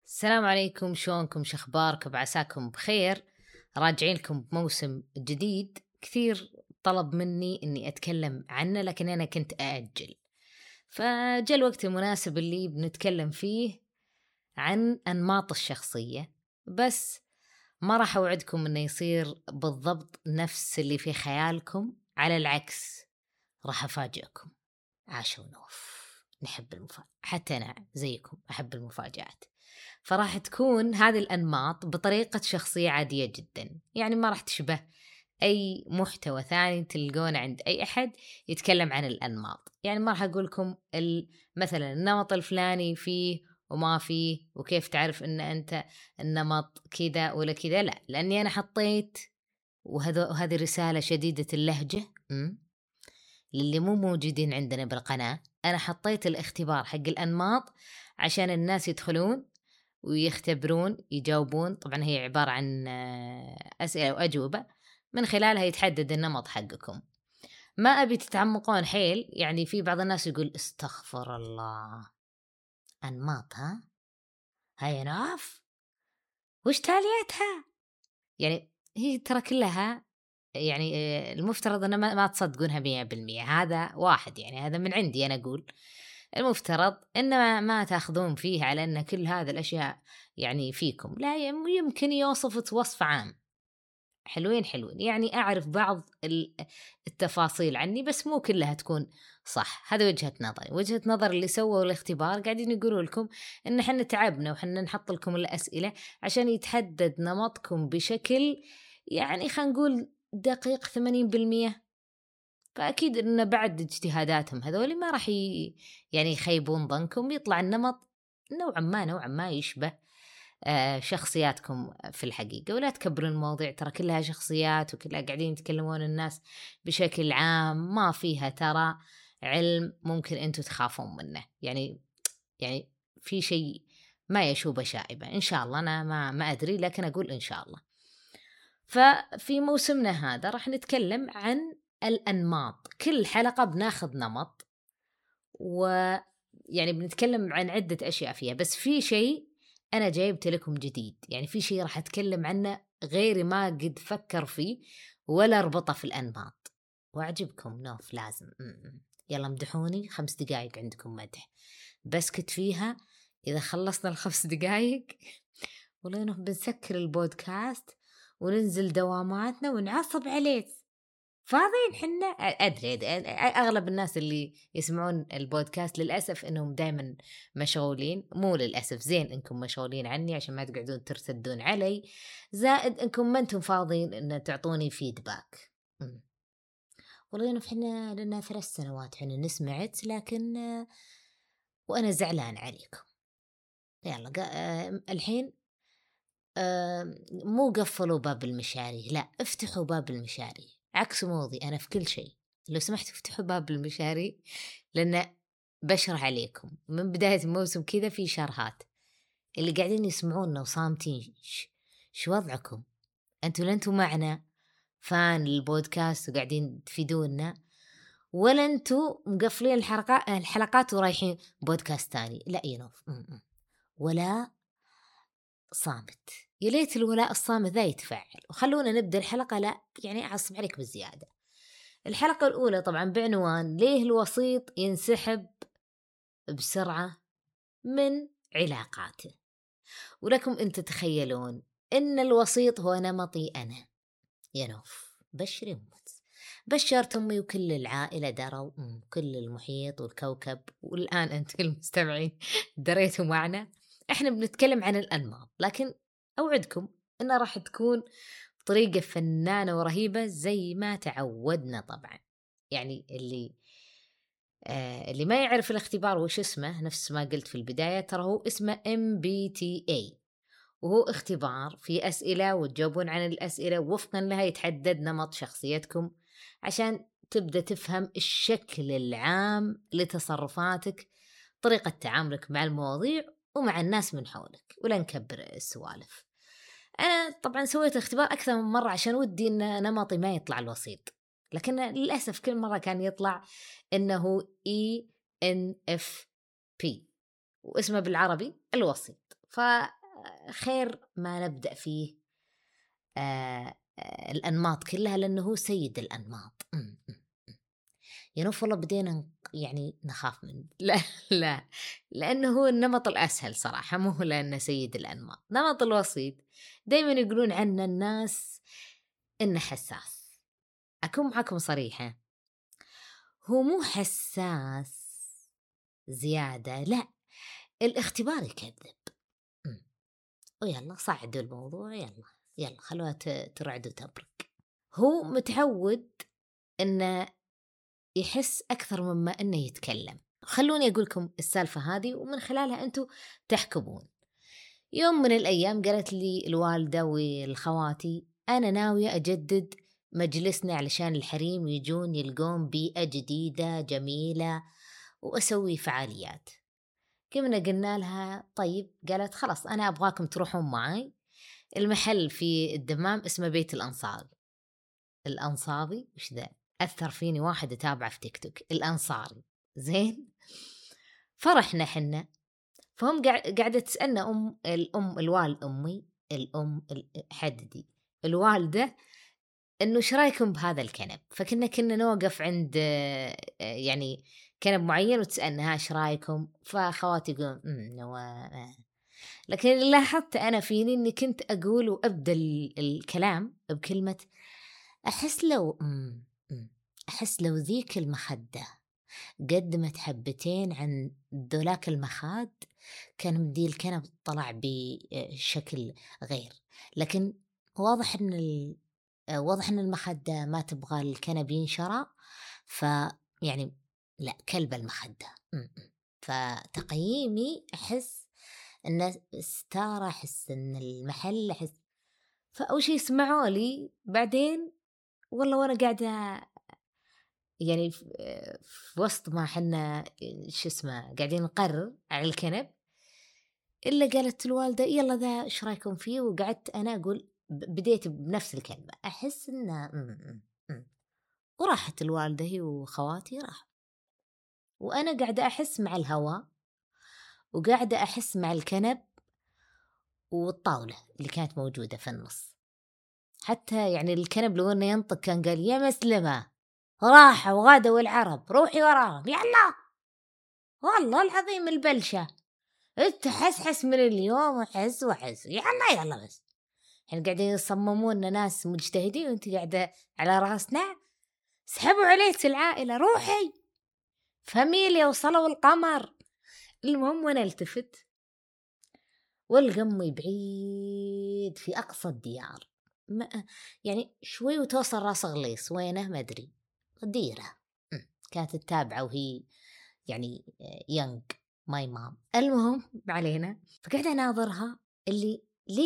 السلام عليكم، شلونكم؟ شخباركم؟ عساكم بخير. راجعين لكم بموسم جديد كثير طلب مني اني اتكلم عنه، لكن انا كنت ااجل، فجاء الوقت المناسب اللي بنتكلم فيه عن انماط الشخصيه. بس ما راح اوعدكم انه يصير بالضبط نفس اللي في خيالكم، على العكس راح افاجئكم. عاش ونوف، نحب المفاجأة، حتى أنا زيكم أحب المفاجآت. فراح تكون هذه الأنماط بطريقة شخصية عادية جدا، يعني ما راح تشبه أي محتوى ثاني تلقونه عند أي أحد يتكلم عن الأنماط. يعني ما راح أقول لكم مثلا النمط الفلاني فيه وما فيه، وكيف تعرف أن أنت النمط كذا ولا كذا، لا، لأني أنا حطيت، وهذه رسالة شديدة اللهجة للي مو موجودين عندنا بالقناة. أنا حطيت الاختبار حق الأنماط عشان الناس يدخلون ويختبرون يجاوبون. طبعا هي عبارة عن أسئلة وأجوبة من خلالها يتحدد النمط حقكم. ما أبي تتعمقون حيل، يعني في بعض الناس يقول استغفر الله، أنماط هاي ناف وش تاليتها؟ يعني هي ترى كلها، يعني المفترض أن ما تصدقونها 100%. هذا واحد، يعني هذا من عندي أنا أقول. المفترض إن ما تأخذون فيه على أن كل هذه الأشياء يعني فيكم، لا، يمكن يوصف وصف عام. حلوين يعني أعرف بعض التفاصيل عني، بس مو كلها تكون صح. هذا وجهة نظري. وجهة نظر اللي سووا الاختبار قاعدين يقولوا لكم إن حنا تعبنا وحنا نحط لكم الأسئلة عشان يتحدد نمطكم بشكل، يعني خلينا نقول دقيق 80%. فأكيد إن بعد اجتهاداتهم هذول ما راح يعني يخيبون ظنكم، يطلع النمط نوعا ما يشبه شخصياتكم في الحقيقة. ولا تكبرون المواضيع، ترى كلها شخصيات وكلها قاعدين يتكلمون الناس بشكل عام، ما فيها ترى علم ممكن أنتوا تخافون منه. يعني في شيء ما يشوب شائبة إن شاء الله. أنا ما أدري، لكن أقول إن شاء الله. ففي موسمنا هذا راح نتكلم عن الأنماط. كل حلقة بناخذ نمط، ويعني بنتكلم عن عدة أشياء فيها. بس في شيء أنا جايبت لكم جديد، يعني في شيء راح أتكلم عنه غيري ما قد فكر فيه ولا ربطه في الأنماط، وأعجبكم. نوف لازم يلا مدحوني 5 دقايق، عندكم مدح بسكت فيها. إذا خلصنا ال5 دقايق والله إنه بنسكر البودكاست وننزل دواماتنا ونعصب عليه. فاضيين حنا. أدري أغلب الناس اللي يسمعون البودكاست للأسف إنهم دائما مشغولين. مو للأسف، زين إنكم مشغولين عني عشان ما تقعدون ترتدون علي، زائد إنكم ما أنتم فاضيين إن تعطوني فيدباك. والله إنه حنا لنا 3 سنوات حنا نسمعت، لكن وأنا زعلان عليكم. يلا الحين مو قفلوا باب المشاري، لا، افتحوا باب المشاري. عكس موضي أنا في كل شيء. لو سمحتوا افتحوا باب المشاري، لأن بشرح عليكم من بداية الموسم كذا في شرهات. اللي قاعدين يسمعونا وصامتين، شو وضعكم؟ أنتوا معنا فان البودكاست وقاعدين تفيدونا، ولا أنتوا مقفلين الحلقات ورايحين بودكاست تاني؟ لا ينوف، ولا صامت. يا ليت الولاء الصامت ذا يتفعل. وخلونا نبدأ الحلقة، لا يعني أعصب عليك بالزيادة. الحلقة الأولى طبعا بعنوان ليه الوسيط ينسحب بسرعة من علاقاته. ولكم أن تتخيلون أن الوسيط هو نمطي أنا. يا نوف بشري أمت، بشرت أمي وكل العائلة دروا، كل المحيط والكوكب، والآن أنتم المستمعين دريتوا معنا. إحنا بنتكلم عن الأنماط، لكن أوعدكم إنها راح تكون بطريقة فنانة ورهيبة زي ما تعودنا طبعا. يعني اللي ما يعرف الاختبار وش اسمه، نفس ما قلت في البداية، ترى هو اسمه MBTI، وهو اختبار في أسئلة وتجاوبون عن الأسئلة وفقا لها يتحدد نمط شخصيتكم، عشان تبدأ تفهم الشكل العام لتصرفاتك، طريقة تعاملك مع المواضيع ومع الناس من حولك. ولا نكبر السوالف. أنا طبعا سويت اختبار أكثر من مرة عشان ودي أن نمطي ما يطلع الوسيط، لكن للأسف كل مرة كان يطلع إنه ENFP، واسمه بالعربي الوسيط. فخير ما نبدأ فيه الأنماط كلها، لأنه هو سيد الأنماط. يا نوف والله بدينا يعني نخاف منه. لا لا، لأنه هو النمط الأسهل صراحة، مو لأنه سيد الأنماط. نمط الوسيط دايما يقولون عنه الناس إنه حساس. أكون معكم صريحة، هو مو حساس زيادة، لا، الاختبار يكذب. ويلا صعدوا الموضوع، يلا خلوها ترعد وتبرك. هو متعود إنه يحس أكثر مما إنه يتكلم. خلوني أقول لكم السالفة هذه ومن خلالها أنتوا تحكمون. يوم من الأيام قالت لي الوالدة والخواتي أنا ناوية أجدد مجلسنا علشان الحريم يجون يلقون بيئة جديدة جميلة وأسوي فعاليات. كمنا قلنا لها طيب، قالت خلاص أنا أبغاكم تروحون معي المحل في الدمام اسمه بيت الأنصاري. الأنصاري وش ذا؟ أثر فيني واحد أتابعه في تيك توك، الأنصاري زين. فرحنا حنا، فهم قاعدة تسألنا حددي الوالدة إنه إيش رأيكم بهذا الكنب. فكنا نوقف عند يعني كنب معين وتسألنا إيش رأيكم. فخواتي يقولون لكن اللي لاحظت أنا فيني إني كنت أقول وأبدأ الكلام بكلمة أحس لو ذيك المخدة قدمت حبتين عن ذولاك المخاد كان مدي الكنب طلع بشكل غير. لكن واضح إن المخدة ما تبغى الكنب ينشرى، فيعني لا، كلب المخدة. فتقييمي أحس إن ستارة، أحس إن المحل، أحس. فأول شي سمعوا لي بعدين والله وأنا قاعدة يعني في وسط ما حنا قاعدين نقرر على الكنب، إلا قالت الوالدة يلا ذا إيش رأيكم فيه. وقعدت أنا أقول بديت بنفس الكلمة أحس إنه وراحت الوالدة هي وخواتي راح، وأنا قاعدة أحس مع الهواء وقاعدة أحس مع الكنب والطاولة اللي كانت موجودة في النص. حتى يعني الكنب لو إنه ينطق كان قال يا مسلمة راحوا وغادوا العرب روحي وراهم يلا. والله العظيم البلشة تحسحس من اليوم وحس يلا بس يعني قاعدين يصممون ناس مجتهدين وانت قاعدة على راسنا. سحبوا عليك العائلة روحي فاميليا وصلوا القمر. المهم وانا التفت والقمي بعيد في أقصى الديار، يعني شوي وتوصل راس غليص وينه ما أدري ديرة كانت تتابعه وهي يعني يونغ ماي مام. المهم علينا، فقعد أناظرها اللي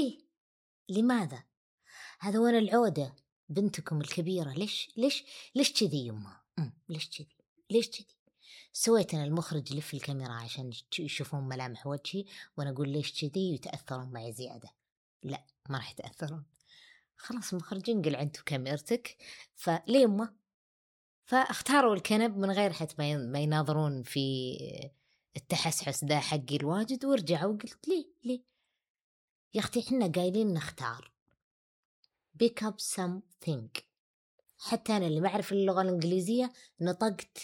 لماذا هذا وانا العودة بنتكم الكبيرة ليش كذي يمه ليش كذي. سويت أنا المخرج لف الكاميرا عشان يشوفون ملامح وجهي وأنا أقول ليش كذي ويتأثرون معي زيادة. لا ما راح يتأثرون، خلاص المخرج انقل عنده كاميرتك فليه يمه. فاختاروا الكنب من غير حتى ما يناظرون في التحسحس ده حقي الواجد. ورجعوا وقلت ليه يا أختي إحنا قايلين نختار pick up something. حتى أنا اللي ما أعرف اللغة الإنجليزية نطقت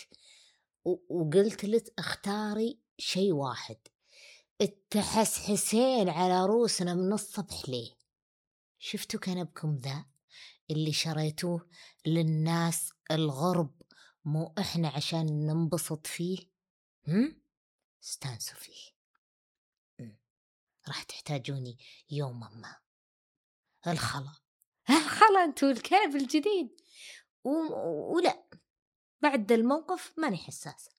وقلت لك اختاري شيء واحد. التحسحسين على روسنا من الصبح ليه؟ شفتوا كنبكم ذا اللي شريتوه للناس الغرب مو إحنا عشان ننبسط فيه؟ استانسوا فيه. راح تحتاجوني يوما ما. الخلا انتوا الكلب الجديد ولا بعد الموقف ماني حساسة.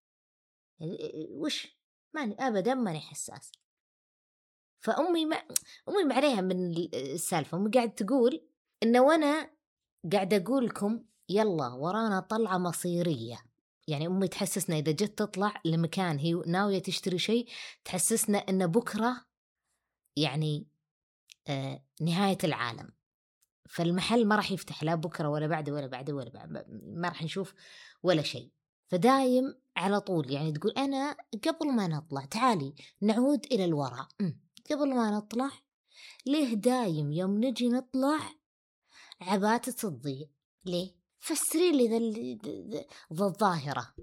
وش ماني أبدا ماني حساسة. فأمي أمي عليها من السالفة. أمي قاعد تقول إنه وأنا قاعد أقول لكم يلا ورانا طلعة مصيرية. يعني أمي تحسسنا إذا جت تطلع لمكان هي ناوية تشتري شيء تحسسنا إن بكرة يعني نهاية العالم. فالمحل ما راح يفتح لا بكرة ولا بعده ولا بعده ولا بعد، ما راح نشوف ولا شيء. فدايم على طول يعني تقول أنا قبل ما نطلع تعالي نعود إلى الوراء. قبل ما نطلع ليه دايم يوم نجي نطلع عباتة تضيع؟ ليه؟ فسري لي ذا الظاهرة.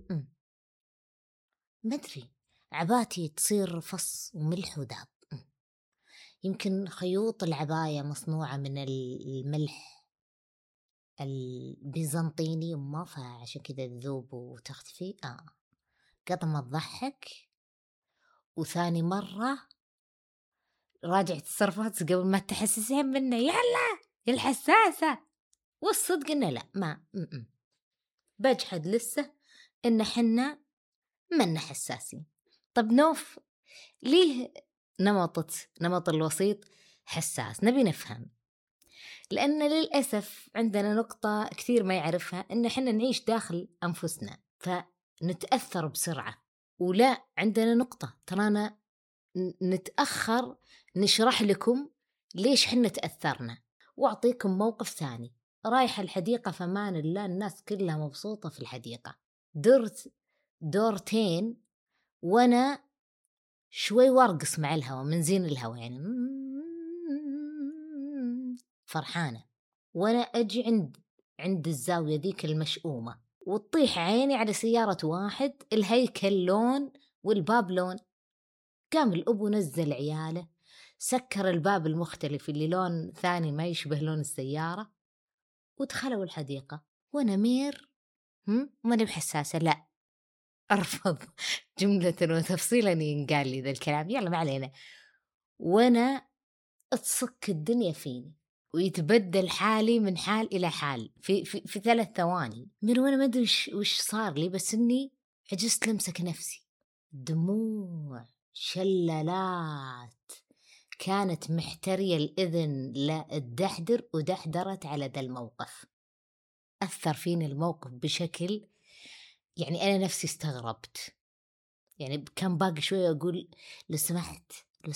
ما أدري، عباتي تصير فص وملح وذاب. يمكن خيوط العباية مصنوعة من الملح البيزنطيني يما، فعشان كذا تذوب وتختفي. قد ما تضحك. وثاني مرة راجعت التصرفات قبل ما تحسسين منه، يلا يا الحساسة. والصدق إنه لا، ما بجحد لسه إن حنا منا حساسين. طب نوف ليه نمط الوسيط حساس؟ نبي نفهم. لأن للأسف عندنا نقطة كثير ما يعرفها، إن حنا نعيش داخل أنفسنا فنتأثر بسرعة. ولا عندنا نقطة ترانا نتأخر نشرح لكم ليش حنا تأثرنا. وأعطيكم موقف ثاني. رايحة الحديقة فمان الله، الناس كلها مبسوطة في الحديقة. درت دورتين وأنا شوي وارقص مع الهواء من زين الهواء، يعني فرحانة. وأنا أجي عند الزاوية ذيك المشؤومة، وتطيح عيني على سيارة واحد الهيكل لون والباب لون. قام الأبو نزل عياله، سكر الباب المختلف اللي لون ثاني ما يشبه لون السيارة، ودخلوا الحديقة. وأنا مير ماني بحساسة، لا أرفض جملة وتفصيلا ينقال لي ذا الكلام، يلا ما علينا. وأنا تصك الدنيا فيني ويتبدل حالي من حال إلى حال في 3 ثواني. من وأنا ما أدري وش صار لي، بس إني عجزت لمسك نفسي. دموع شلالات كانت محترية الإذن، لا الدحدر ودحدرت على ذا الموقف. أثر فيني الموقف بشكل يعني أنا نفسي استغربت. يعني كان باقي شوية أقول لو سمحت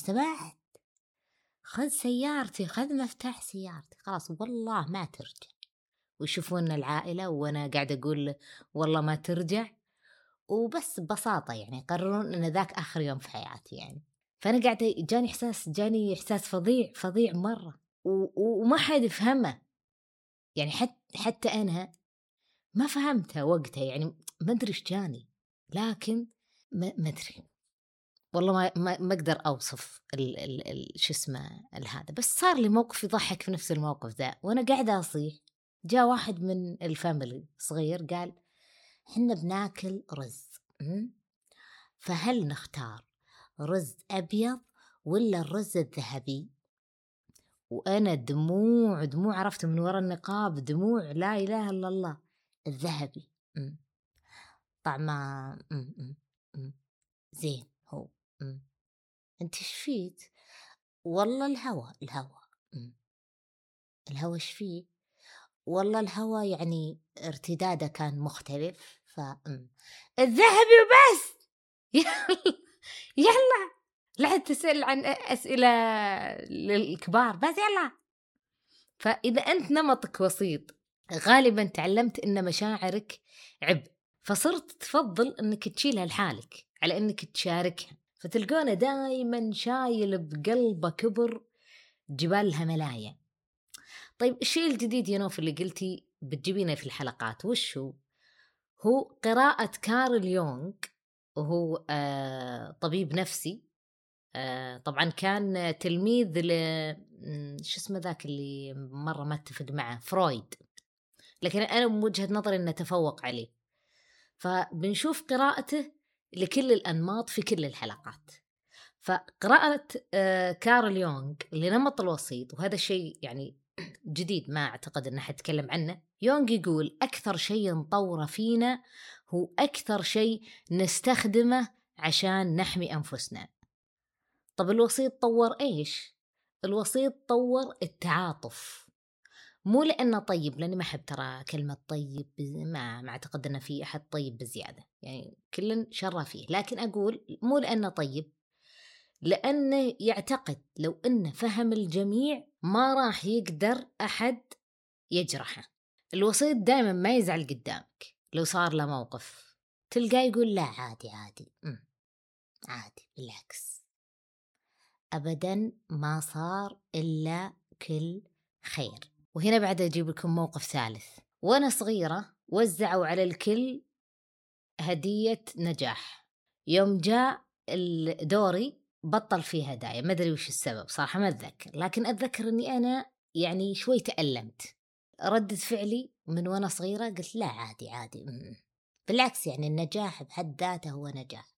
خذ سيارتي، خذ مفتاح سيارتي، خلاص والله ما ترجع. ويشوفون العائلة وأنا قاعدة أقول والله ما ترجع، وبس ببساطة يعني قررون أن ذاك آخر يوم في حياتي يعني. فأنا قاعدة جاني إحساس فظيع مرة، وما حد يفهمه يعني. حتى أنا ما فهمتها وقتها، يعني ما أدري إيش جاني، لكن ما أدري والله ما أقدر أوصف شو اسمه هذا. بس صار لي موقف يضحك في نفس الموقف ذا، وأنا قاعدة أصيح. جاء واحد من الفاميلي صغير قال حنا بناكل رز، فهل نختار رز أبيض ولا الرز الذهبي؟ وأنا دموع عرفت من وراء النقاب، دموع لا إله إلا الله. الذهبي طعمه زين هو. أنت شفيت؟ والله الهوى شفيه؟ والله الهوى يعني ارتداده كان مختلف. الذهبي وبس. يلا لا تسأل عن أسئلة للكبار، بس يلا. فإذا أنت نمطك وسيط، غالبا تعلمت إن مشاعرك عبء، فصرت تفضل أنك تشيلها لحالك على أنك تشاركها. فتلقونه دائما شايل بقلبه كبر جبال الهملايا. طيب الشيء الجديد يا نوف اللي قلتي بتجيبينه في الحلقات وش هو قراءة كارل يونغ، وهو طبيب نفسي. طبعا كان تلميذ شو اسمه ذاك اللي مرة ما اتفق معه، فرويد، لكن أنا من وجهة نظري أنه تفوق عليه. فبنشوف قراءته لكل الأنماط في كل الحلقات. فقراءة كارل يونغ لنمط الوسيط، وهذا الشيء يعني جديد ما أعتقد أن حتكلم عنه. يونغ يقول أكثر شيء نطوره فينا هو أكثر شيء نستخدمه عشان نحمي أنفسنا. طب الوسيط طور إيش؟ الوسيط طور التعاطف، مو لأنه طيب، لأني ما أحب ترى كلمة طيب، ما أعتقد أن في أحد طيب بزيادة، يعني كل شر فيه، لكن أقول مو لأنه طيب، لأنه يعتقد لو أنه فهم الجميع ما راح يقدر أحد يجرحه. الوسيط دائما ما يزعل قدامك، لو صار له موقف تلقاه يقول لا عادي عادي بالعكس أبدا ما صار إلا كل خير. وهنا بعد أجيب لكم موقف ثالث. وأنا صغيرة وزعوا على الكل هدية نجاح، يوم جاء دوري بطل فيه هدايا، ما أدري وش السبب صراحة ما أتذكر، لكن أتذكر أني أنا يعني شوي تألمت. ردة فعلي من وأنا صغيرة قلت لا عادي عادي، بالعكس يعني النجاح بحد ذاته هو نجاح.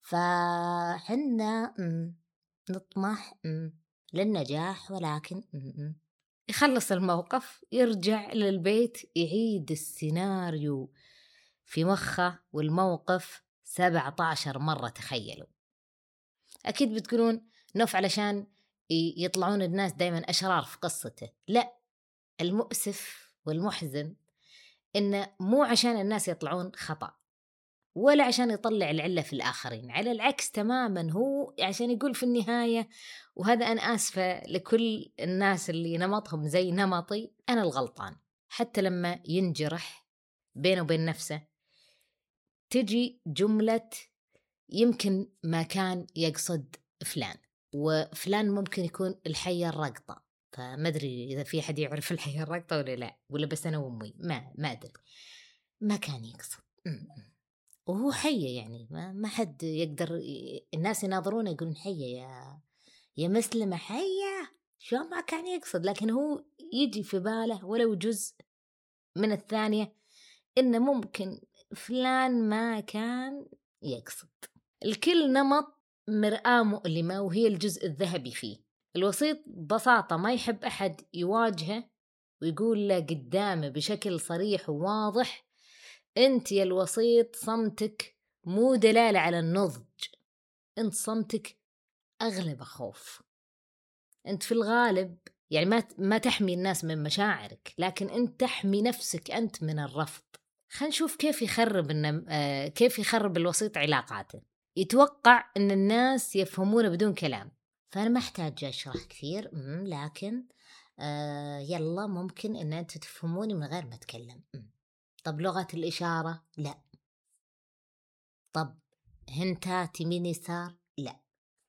فحنا نطمح للنجاح، ولكن يخلص الموقف يرجع للبيت يعيد السيناريو في مخه والموقف 17 مرة. تخيلوا. أكيد بتقولون نوف علشان يطلعون الناس دايما أشرار في قصته. لا، المؤسف والمحزن إنه مو عشان الناس يطلعون خطأ ولا عشان يطلع العلة في الآخرين، على العكس تماما، هو عشان يقول في النهاية، وهذا أنا آسفة لكل الناس اللي نمطهم زي نمطي، أنا الغلطان. حتى لما ينجرح بينه وبين نفسه تجي جملة يمكن ما كان يقصد فلان، وفلان ممكن يكون الحية الرقطة، فما أدري إذا في حد يعرف الحية الرقطة ولا لا، ولا بس أنا وأمي ما أدري، ما كان يقصد. وهو حية يعني ما حد يقدر، الناس يناظرونه يقولون حية يا مسلمة، حية شو ما كان يقصد، لكن هو يجي في باله ولو جزء من الثانية إنه ممكن فلان ما كان يقصد. الكل نمط مرآة مؤلمة وهي الجزء الذهبي فيه. الوسيط ببساطة ما يحب أحد يواجهه ويقول له قدامه بشكل صريح وواضح أنت يا الوسيط صمتك مو دلالة على النضج، أنت صمتك أغلب خوف. أنت في الغالب يعني ما تحمي الناس من مشاعرك، لكن أنت تحمي نفسك أنت من الرفض. خلينا نشوف كيف يخرب الوسيط علاقاته. يتوقع أن الناس يفهمونه بدون كلام، فأنا ما أحتاج أشرح كثير، لكن يلا ممكن أن أنت تفهموني من غير ما أتكلم. طب لغة الإشارة؟ لا. طب هنتات يمين يسار؟ لا.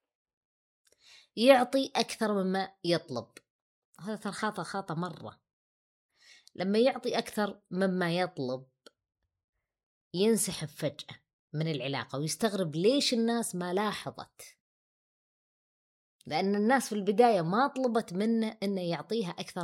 يعطي أكثر مما يطلب، هذا ترى خطأ مرة. لما يعطي أكثر مما يطلب ينسحب فجأة من العلاقة ويستغرب ليش الناس ما لاحظت، لأن الناس في البداية ما طلبت منه إنه يعطيها أكثر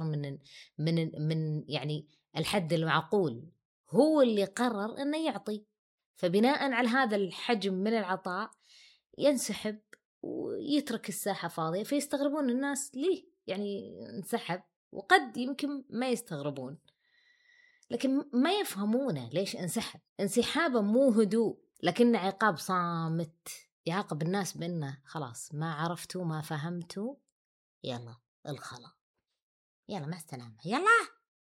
من يعني الحد المعقول، هو اللي قرر إنه يعطي، فبناء على هذا الحجم من العطاء ينسحب ويترك الساحة فاضية، فيستغربون الناس ليه يعني انسحب، وقد يمكن ما يستغربون لكن ما يفهمونه ليش انسحب. انسحابه مو هدوء لكن عقاب صامت، يعاقب الناس بأنه خلاص ما عرفتوا ما فهمتوا، يلا الخلا، يلا مع السلامة، يلا.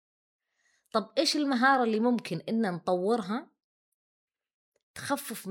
طب إيش المهارة اللي ممكن إن نطورها تخفف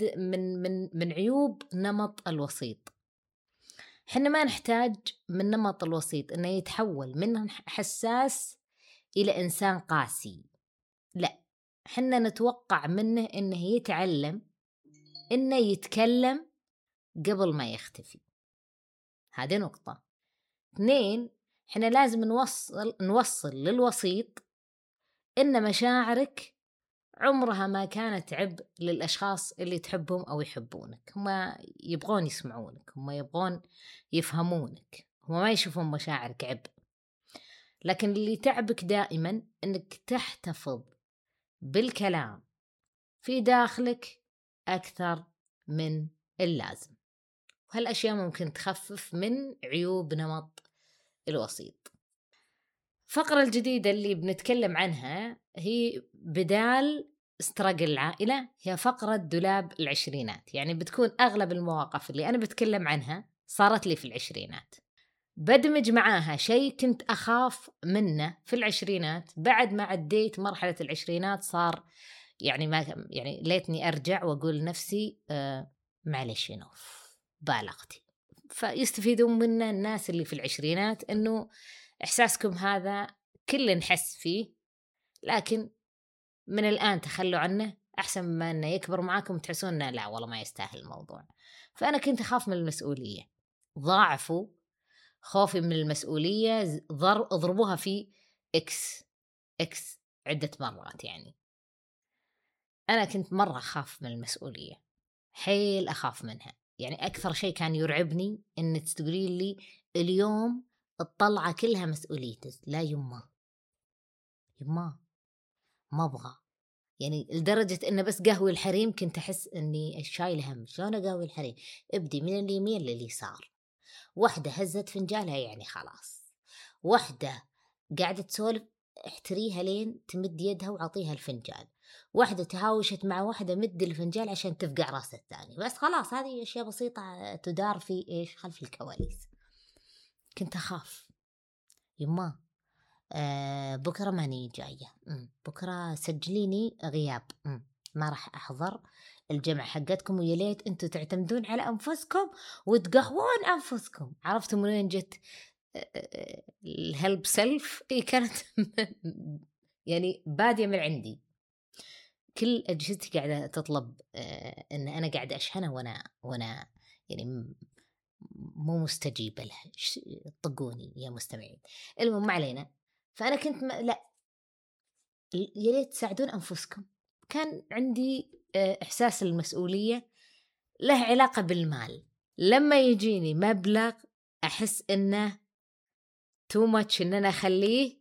من عيوب نمط الوسيط؟ حنا ما نحتاج من نمط الوسيط إنه يتحول من حساس إلى إنسان قاسي، لا، حنا نتوقع منه إنه يتعلم إنه يتكلم قبل ما يختفي. هذه نقطة. 2، حنا لازم نوصل للوسيط إن مشاعرك عمرها ما كانت عبء للأشخاص اللي تحبهم أو يحبونك. هم يبغون يسمعونك، هم يبغون يفهمونك، هم ما يشوفون مشاعرك عبء، لكن اللي تعبك دائما إنك تحتفظ بالكلام في داخلك أكثر من اللازم. وهالأشياء ممكن تخفف من عيوب نمط الوسيط. الفقرة الجديدة اللي بنتكلم عنها هي بدال استراجل العائلة، هي فقرة دولاب العشرينات. يعني بتكون أغلب المواقف اللي أنا بتكلم عنها صارت لي في العشرينات، بدمج معاها شيء كنت أخاف منه في العشرينات، بعد ما عديت مرحلة العشرينات صار يعني ما يعني ليتني أرجع وأقول نفسي معلش نوف بالغتي. فيستفيدون منه الناس اللي في العشرينات إنه إحساسكم هذا كل نحس فيه، لكن من الآن تخلوا عنه أحسن ما أنه يكبر معاكم تحسون أنه لا والله ما يستاهل الموضوع. فأنا كنت أخاف من المسؤولية، ضاعفوا خوفي من المسؤولية، اضربوها في إكس عدة مرات. يعني أنا كنت مرة أخاف من المسؤولية، حيل أخاف منها. يعني أكثر شيء كان يرعبني إن تقولي لي اليوم الطلعة كلها مسؤوليتك. لا يما ما أبغى. يعني لدرجة إن بس قهوي الحريم كنت أحس إني شايل هم. شلون أقهوي الحريم؟ ابدي من اليمين لليسار. واحدة هزت فنجالها يعني خلاص. واحدة قاعدة تسولف احتريها لين تمد يدها وعطيها الفنجال. واحدة تهاوشت مع واحدة مد الفنجال عشان تفقع راس الثاني. بس خلاص هذه أشياء بسيطة تدار في إيش خلف الكواليس. كنت أخاف يما بكرة ماني جاية، بكرة سجليني غياب، ما راح أحضر الجمع حقتكم، ويا ليت أنتوا تعتمدون على أنفسكم وتقهوون أنفسكم. عرفتوا من وين جت الهلب سيلف؟ إيه كانت يعني بادية من عندي. كل أجهزتي قاعدة تطلب إن أنا قاعدة أشحنها وأنا يعني مو مستجيبة لها. طقوني يا مستمعين. المهم ما علينا. فأنا كنت لا، يا ريت تساعدون أنفسكم. كان عندي إحساس المسؤولية له علاقة بالمال. لما يجيني مبلغ أحس إنه too much إن أنا أخليه.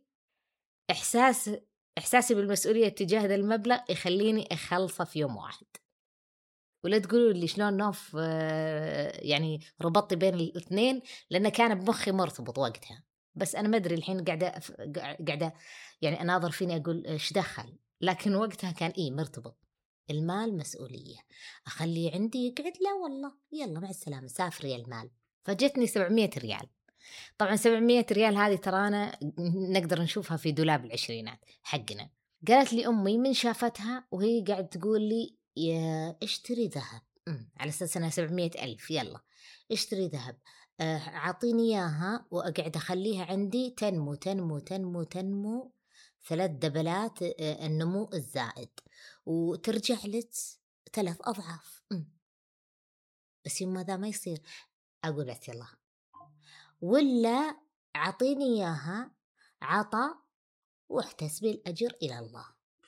إحساسي بالمسؤولية تجاه هذا المبلغ يخليني أخلصه في يوم واحد. ولا تقولوا لي شلون نوف يعني ربطي بين الاثنين، لأنه كان بمخي مرتبط وقتها. بس أنا ما أدري الحين قاعدة يعني أناظر فيني أقول إيش دخل، لكن وقتها كان مرتبط. المال مسؤولية، أخليه عندي يقعد؟ لا والله، يلا مع السلامة سافر يا المال. فجتني 700 ريال. طبعا 700 ريال هذه ترانا نقدر نشوفها في دولاب العشرينات حقنا. قالت لي أمي من شافتها وهي قاعد تقول لي يا اشتري ذهب، على أساس أنها 700,000. يلا اشتري ذهب، عطيني إياها وأقعد أخليها عندي تنمو تنمو تنمو تنمو 3 دبلات النمو الزائد، وترجع لك 3 أضعاف. بس يوم ذا ما يصير. أقول لك يلا، ولا عطيني إياها عطا واحتسبي الأجر إلى الله.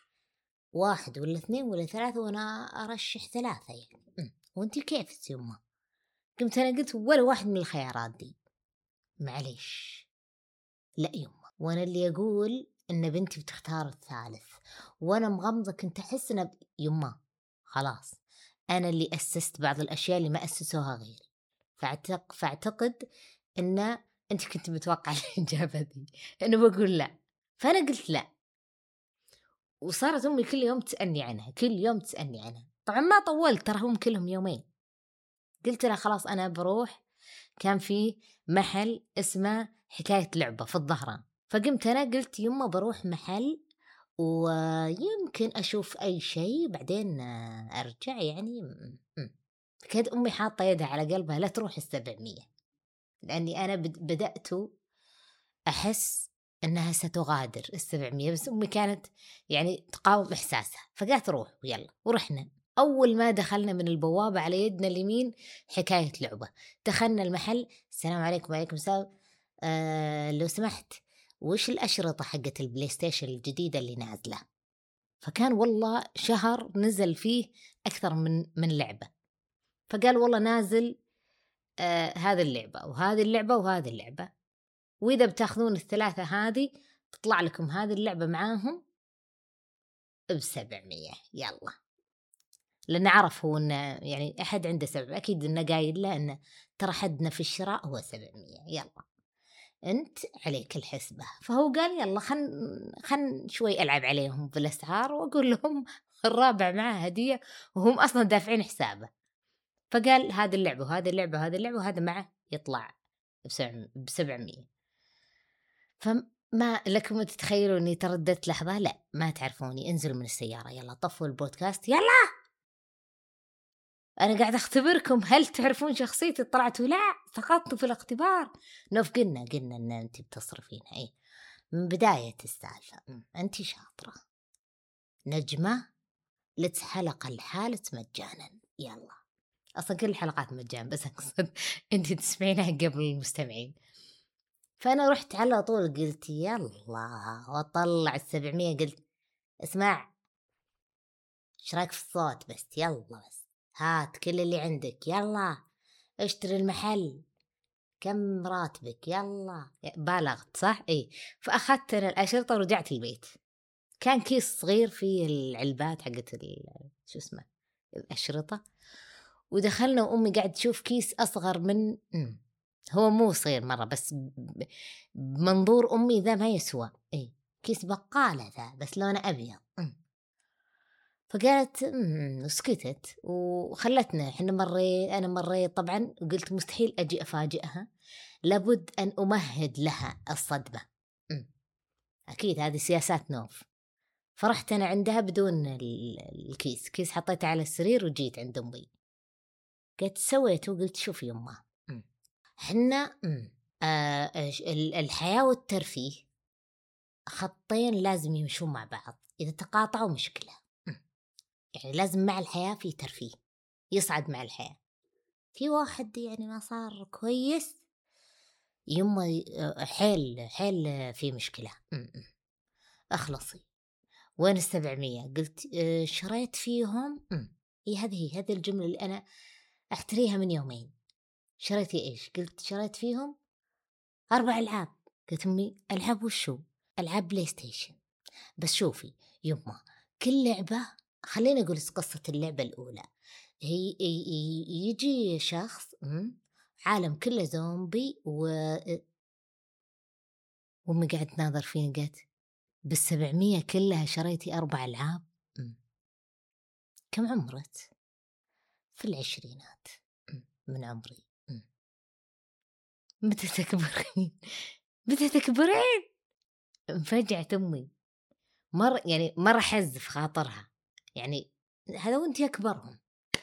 1 ولا 2 ولا 3، وأنا أرشح 3 يعني. وأنتي كيف يما؟ قمت أنا قلت ولا واحد من الخيارات دي، معليش لا يما. وأنا اللي أقول إن بنتي بتختار الثالث، وأنا مغمضة كنت أحس إن يما خلاص أنا اللي أسست بعض الأشياء اللي ما أسسوها غيري. فاعتقد إن أنت كنت متوقع الإجابة دي، إنه بقول لا. فأنا قلت لا، وصارت أمي كل يوم تسألني عنها، كل يوم تسألني عنها. طبعا ما طولت، ترى هم كلهم يومين. قلت لها خلاص أنا بروح. كان في محل اسمه حكاية لعبة في الظهران، فقمت أنا قلت يما بروح محل ويمكن أشوف أي شيء بعدين أرجع يعني. كانت أمي حاطة يدها على قلبها لا تروح 700، لأني أنا بدأت أحس أنها ستغادر 700. بس أمي كانت يعني تقاوم إحساسها، فقالت روح ويلا. ورحنا. أول ما دخلنا من البوابة على يدنا اليمين حكاية لعبة. دخلنا المحل، السلام عليكم. وعليكم السلام. لو سمحت وش الأشرطة حقت البلاي ستيشن الجديدة اللي نازلة؟ فكان والله شهر نزل فيه أكثر من لعبة. فقال والله نازل هذه اللعبة وهذه اللعبة وهذه اللعبة، وإذا بتاخذون ال3 هذه تطلع لكم هذه اللعبة معاهم ب700. يلا، لأن عرف هو إنه يعني أحد عنده سبب، أكيد إنه قايل له إنه ترى حدنا في الشراء هو 700. يلا أنت عليك الحسبة. فهو قال يلا خن شوي ألعب عليهم بالأسعار وأقول لهم الرابع معاه هدية وهم أصلا دافعين حسابه. فقال هذه اللعبة وهذه اللعبة وهذه اللعبة وهذا معه يطلع ب700. فما لكم تتخيلوا أني ترددت لحظة؟ لا، ما تعرفوني. انزلوا من السيارة، يلا طفوا البودكاست، يلا أنا قاعد أختبركم. هل تعرفون شخصيتي؟ طلعتوا لا، سقطتوا في الاختبار. نوف قلنا أن أنت بتصرفين. من بداية السالفة أنت شاطرة نجمة، لتحلق الحالة مجانا. يلا أصلا كل الحلقات مجان، بس أقصد أنت تسمعينها قبل المستمعين. فأنا رحت على طول قلت يلا، وأطلع 700. قلت اسمع، ايش رايك في الصوت؟ بس يلا، بس هات كل اللي عندك، يلا اشتري المحل، كم راتبك؟ يلا. بالغت صح؟ اي. فأخذت أنا الأشرطة ورجعت البيت. كان كيس صغير فيه العلبات حقت شو اسمه، الأشرطة. ودخلنا وأمي قاعد تشوف كيس أصغر من هو مو صغير مرة، بس بمنظور أمي ذا ما يسوى. اي كيس بقالة ذا، بس لونه أبيض. فقالت وسكتت وخلتنا. أنا مريت طبعا، وقلت مستحيل أجي أفاجئها، لابد أن أمهد لها الصدمة. أكيد هذه سياسات نوف. فرحت أنا عندها بدون الكيس، كيس حطيته على السرير وجيت عند أمي. قلت سويت، وقلت شوفي يمه، حنا الحياة والترفيه خطين لازم يمشون مع بعض، إذا تقاطعوا مشكلة. يعني لازم مع الحياة في ترفيه يصعد مع الحياة. في واحد يعني ما صار كويس، يما حيل في مشكلة. أخلصي. وين 700؟ قلت شريت فيهم. هذه الجملة اللي أنا أحتريها من يومين. شريتي إيش؟ قلت شريت فيهم 4 ألعاب. قلت أمي ألعاب وشو؟ ألعاب بلاي ستيشن. بس شوفي يما، كل لعبة، خلينا نقول قصة اللعبة الأولى، هي يجي شخص عالم كله زومبي وأمي قاعد تناظر فيني. قالت بال700 كلها شريتي 4 ألعاب؟ كم عمرك؟ في العشرينات من عمري. متى تكبرين؟ متى تكبرين؟ انفجعت أمي مرة حز في خاطرها، يعني هذا وانت أكبرهم.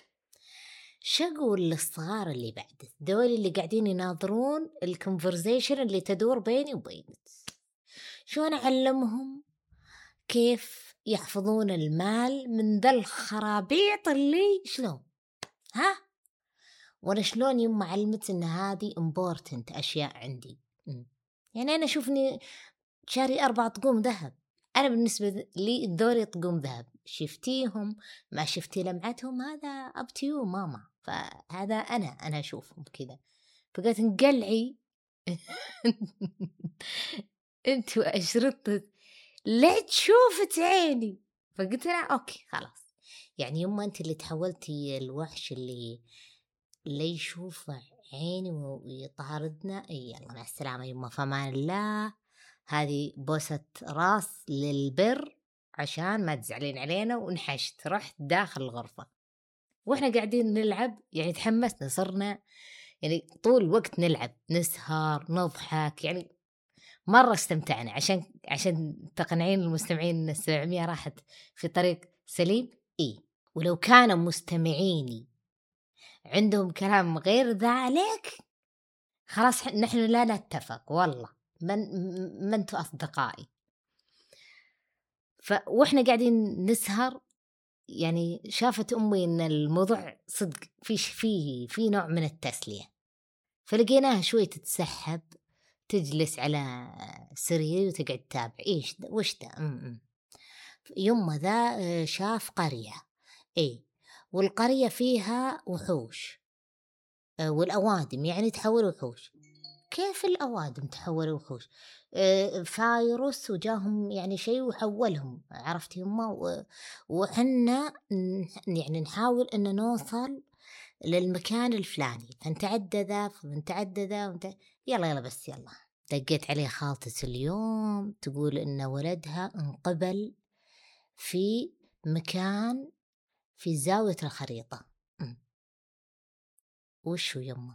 شقول للصغار اللي بعد دول اللي قاعدين يناظرون الكونفرزيشن اللي تدور بيني وبينك، شلون أعلمهم كيف يحفظون المال من ذا الخرابيط اللي شلون؟ ها؟ ولا شلون يوم علمت إن هذه important أشياء عندي. يعني أنا شوفني شاري 4 طقوم ذهب، أنا بالنسبة لي الدوري طقوم ذهب، شفتيهم ما شفتي لمعتهم، هذا up to you ماما. فهذا أنا أشوفهم كذا. فقلت نقلعي انتوا أشرطة لا تشوفت عيني. فقلت أنا أوكي خلاص، يعني يما أنت اللي تحولتي الوحش اللي يشوف عيني ويطاردنا. يلا مع السلامة يما، فمان الله. هذه بوسة راس للبر عشان ما تزعلين علينا. ونحشت، رحت داخل الغرفة واحنا قاعدين نلعب. يعني تحمسنا، صرنا يعني طول الوقت نلعب، نسهر، نضحك، يعني مرة استمتعنا. عشان تقنعين المستمعين ان 700 راحت في طريق سليم. ولو كانوا مستمعيني عندهم كلام غير ذلك، خلاص نحن لا نتفق والله، من انتوا أصدقائي. وإحنا قاعدين نسهر، يعني شافت أمي إن الموضوع صدق في نوع من التسلية. فلقيناها شوي تتسحب، تجلس على سرير وتقعد تتابع إيش ده وش ده. يوم ذا شاف قرية، والقرية فيها وحوش، والأوادم يعني تحول وحوش. كيف الأوادم تحولوا وحوش؟ فايروس وجاهم يعني شيء وحولهم، عرفت يما. وحنا يعني نحاول أن نوصل للمكان الفلاني، فنتعدى ذا يلا بس يلا. دقيت عليه خالتي اليوم تقول إن ولدها انقبل في مكان في زاوية الخريطة. وشو يما؟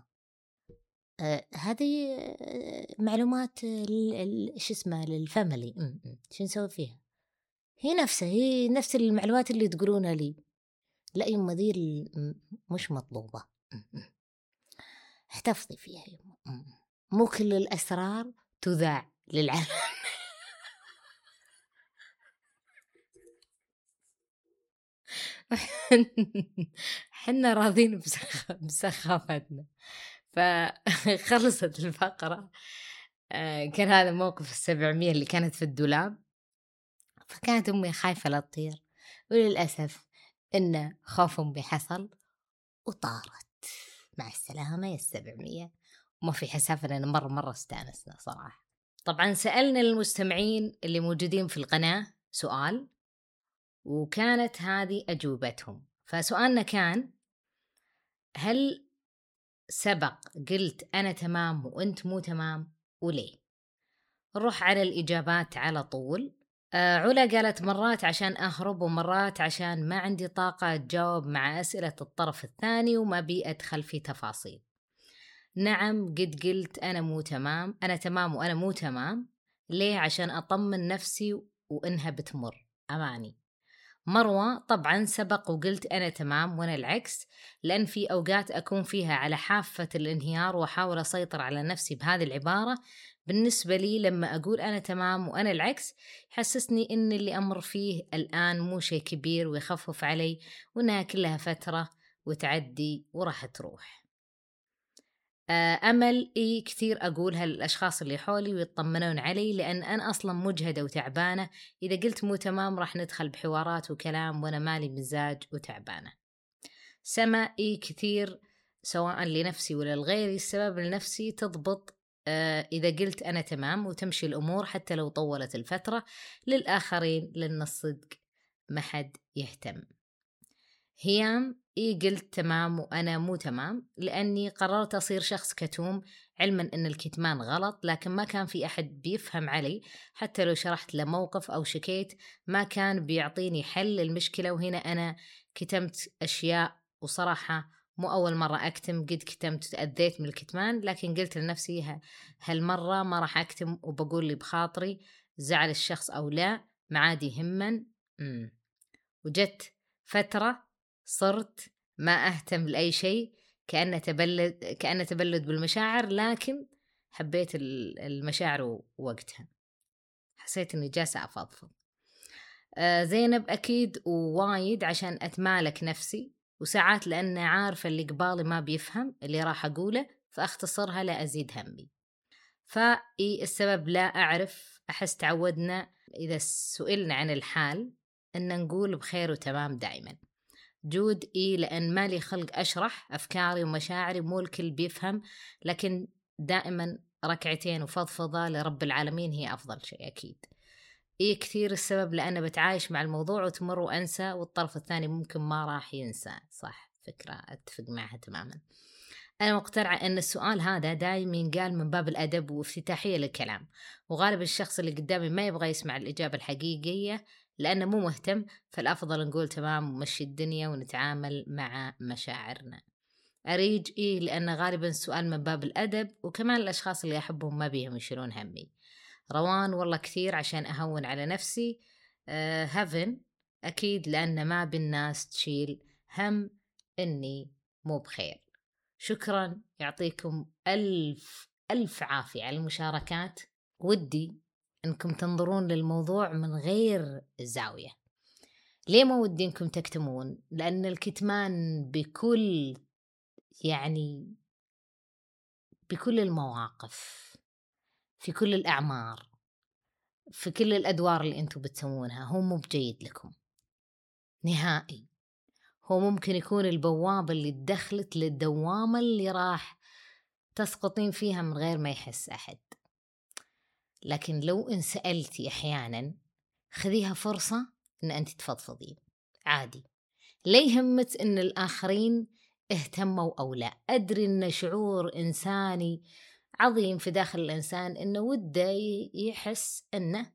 هذه معلومات شو اسمه للفاميلي. شو نسوي فيها؟ هي نفس المعلومات اللي تقولونها لي. لا يما ذي مش مطلوبة. احتفظي فيها يما. مو كل الأسرار تذاع للعالم. حنا راضين بسخافتنا. فخلصت الفقرة. كان هذا موقف 700 اللي كانت في الدولاب. فكانت أمي خايفة لا تطير، وللأسف إن خوف أمي حصل وطارت. مع السلامة يا 700. وما في حسافة، لأن مرة استانسنا صراحة. طبعا سألنا المستمعين اللي موجودين في القناة سؤال، وكانت هذه أجوبتهم. فسؤالنا كان: هل سبق قلت أنا تمام وأنت مو تمام، وليه؟ نروح على الإجابات على طول. علا قالت مرات عشان أهرب، ومرات عشان ما عندي طاقة أتجاوب مع أسئلة الطرف الثاني وما بي أدخل في تفاصيل. نعم قد قلت أنا مو تمام، أنا تمام وأنا مو تمام. ليه؟ عشان أطمن نفسي وإنها بتمر أماني. مروة طبعا سبق وقلت أنا تمام وأنا العكس، لأن في أوقات أكون فيها على حافة الانهيار وأحاول أسيطر على نفسي بهذه العبارة. بالنسبة لي لما أقول أنا تمام وأنا العكس يحسسني إن اللي أمر فيه الآن مو شيء كبير ويخفف علي، وإنها كلها فترة وتعدي وراح تروح. أمل كثير أقولها للأشخاص اللي حولي ويطمنون علي، لأن أنا أصلا مجهدة وتعبانة. إذا قلت مو تمام راح ندخل بحوارات وكلام وأنا مالي مزاج وتعبانة. سما كثير سواء لنفسي ولا لغيري، السبب لنفسي تضبط إذا قلت أنا تمام وتمشي الأمور حتى لو طولت الفترة. للآخرين لأن الصدق ما حد يهتم. هيام قلت تمام وأنا مو تمام، لأني قررت أصير شخص كتوم، علما أن الكتمان غلط، لكن ما كان في أحد بيفهم علي. حتى لو شرحت له موقف أو شكيت ما كان بيعطيني حل للمشكلة، وهنا أنا كتمت أشياء. وصراحة مو أول مرة أكتم، قد كتمت وتأذيت من الكتمان، لكن قلت لنفسي هالمرة ما راح أكتم وبقول لي بخاطري، زعل الشخص أو لا ما عاد يهمن. وجت فترة صرت ما أهتم لأي شيء، كأنه تبلد بالمشاعر، لكن حبيت المشاعر وقتها حسيت إني جالسة أفضفض. زينب أكيد ووايد عشان أتمالك نفسي، وساعات لأن عارفة اللي قبالي ما بيفهم اللي راح أقوله فأختصرها لا أزيد همي. السبب لا أعرف، أحس تعودنا إذا سئلنا عن الحال أن نقول بخير وتمام دائما. جود لأن مالي خلق أشرح أفكاري ومشاعري، مو الكل بيفهم، لكن دائما ركعتين وفضفضة لرب العالمين هي أفضل شيء أكيد. كثير السبب لأنه بتعايش مع الموضوع وتمر وأنسى، والطرف الثاني ممكن ما راح ينسى. صح، فكرة أتفق معها تماما. أنا مقتنعة أن السؤال هذا دائما ينقال من باب الأدب وافتتاحية للكلام، وغالب الشخص اللي قدامي ما يبغى يسمع الإجابة الحقيقية لأنه مو مهتم، فالأفضل نقول تمام ومشي الدنيا ونتعامل مع مشاعرنا. أريج لأن غالبا السؤال من باب الأدب، وكمان الأشخاص اللي أحبهم ما بيهم يشيلون همي. روان والله كثير عشان أهون على نفسي. هافن أكيد لأن ما بالناس تشيل هم إني مو بخير. شكرا، يعطيكم ألف عافية على المشاركات. ودي أنكم تنظرون للموضوع من غير زاوية. ليه ما ودي أنكم تكتمون؟ لأن الكتمان بكل المواقف، في كل الأعمار، في كل الأدوار اللي أنتم بتسوونها، هو مو بجيد لكم نهائي. هو ممكن يكون البوابة اللي دخلت للدوامة اللي راح تسقطين فيها من غير ما يحس أحد. لكن لو إن سألتي أحيانا خذيها فرصة إن أنت تفضفضين عادي. ليه يهمك إن الآخرين اهتموا أو لا؟ أدري إن شعور إنساني عظيم في داخل الإنسان إنه وده يحس إن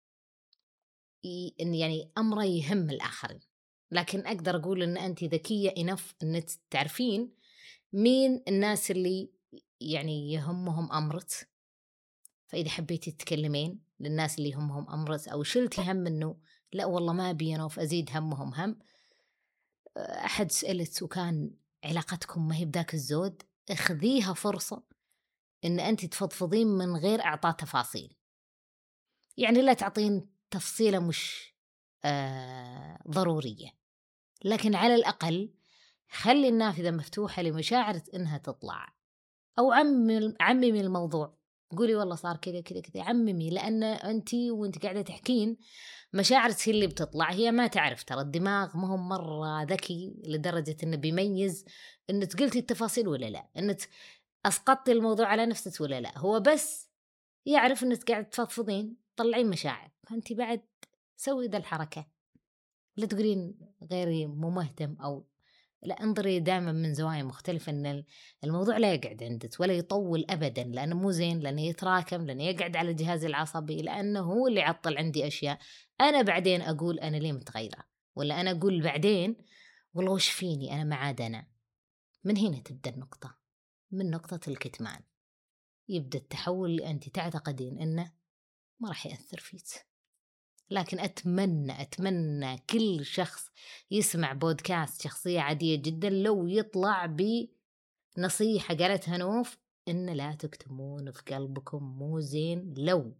يعني أمره يهم الآخرين، لكن أقدر أقول إن أنت ذكية إنف إن تعرفين مين الناس اللي يعني يهمهم أمرك. فإذا حبيتي تتكلمين للناس اللي يهمهم أمرك، أو شلتي هم إنه لا والله ما أبي أنا أزيد همهم هم، أحد سألت وكان علاقتكم ما هي بذاك الزود، اخذيها فرصة إن أنت تفضفضين من غير إعطاء تفاصيل. يعني لا تعطين تفصيلة مش ضرورية، لكن على الأقل خلي النافذة مفتوحة لمشاعر إنها تطلع، أو عممي الموضوع، قولي والله صار كذا كذا كذا، عممي، لأن وأنت قاعدة تحكين مشاعرك هي اللي بتطلع، هي ما تعرف، ترى الدماغ ما هو مرة ذكي لدرجة إنه بيميز إنك قلتي التفاصيل ولا لا، إنك أسقطتي الموضوع على نفسك ولا لا، هو بس يعرف إنك قاعد تفضفضين طلعين مشاعر، فأنت بعد سوي ذا الحركة، لا تقولين غيري مو مهتم، أو لا، انظري دائما من زوايا مختلفة، إن الموضوع لا يقعد عندك ولا يطول أبدا، لأنه مو زين، لأنه يتراكم، لأنه يقعد على جهازي العصبي، لأنه هو اللي يعطل عندي أشياء. أنا بعدين أقول أنا ليه متغيرة، ولا أنا أقول بعدين والله وش فيني أنا ما عاد أنا. من هنا تبدأ النقطة، من نقطة الكتمان يبدأ التحول اللي أنت تعتقدين إنه ما راح يأثر فيك. لكن أتمنى كل شخص يسمع بودكاست شخصية عادية جدا لو يطلع بنصيحة قالتها نوف، إن لا تكتمون في قلبكم، مو زين لو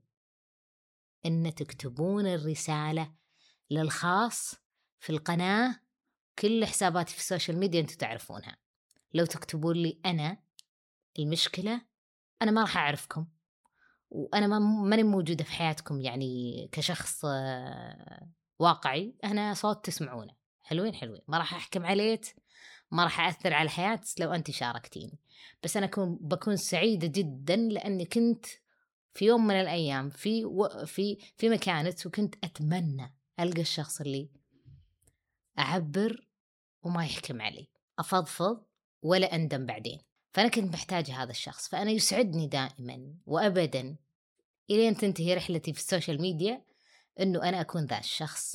إن تكتبون الرسالة للخاص في القناة، كل حساباتي في السوشيال ميديا أنتوا تعرفونها، لو تكتبون لي أنا، المشكلة أنا ما راح أعرفكم، وأنا ماني موجودة في حياتكم يعني كشخص واقعي، أنا صوت تسمعونه، حلوين ما راح أحكم عليك، ما راح أثر على حياتك لو أنت شاركتيني، بس أنا بكون سعيدة جدا لأني كنت في يوم من الأيام في مكانك، وكنت أتمنى ألقى الشخص اللي أعبر وما يحكم علي، أفضفض ولا أندم بعدين. فأنا كنت محتاجة هذا الشخص، فأنا يسعدني دائما وأبدا إلين تنتهي رحلتي في السوشيال ميديا إنه أنا أكون ذا الشخص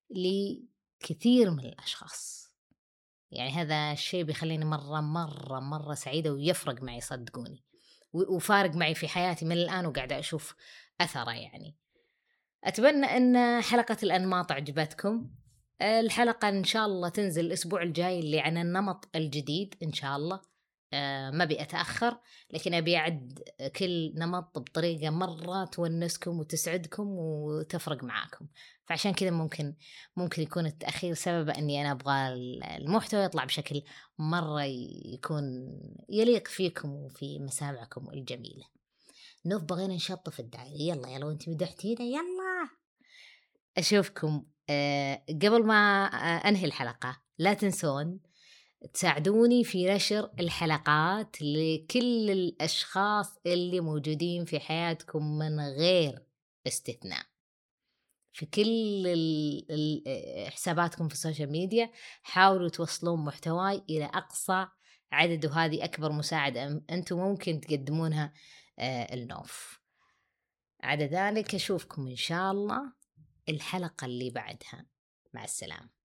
لكثير من الأشخاص. يعني هذا الشيء بيخليني مرة سعيدة، ويفرق معي صدقوني، وفارق معي في حياتي من الآن، وقاعدة أشوف أثره. يعني أتمنى أن حلقة الأنماط عجبتكم. الحلقة إن شاء الله تنزل الأسبوع الجاي اللي عن النمط الجديد إن شاء الله. ما أبي أتأخر، لكن أبي أعد كل نمط بطريقة مرة تونسكم وتسعدكم وتفرق معاكم، فعشان كذا ممكن يكون التأخير سبب أني أنا أبغى المحتوى يطلع بشكل مرة يكون يليق فيكم وفي مسامعكم الجميلة. نوف بغينا نشطف الدعاية، يلا وانت مدحتينا، يلا أشوفكم. قبل ما أنهي الحلقة لا تنسون تساعدوني في نشر الحلقات لكل الأشخاص اللي موجودين في حياتكم من غير استثناء، في كل حساباتكم في السوشيال ميديا، حاولوا توصلون محتواي إلى أقصى عدد، وهذه أكبر مساعدة أنتم ممكن تقدمونها النوف. عدا ذلك أشوفكم إن شاء الله الحلقة اللي بعدها، مع السلامة.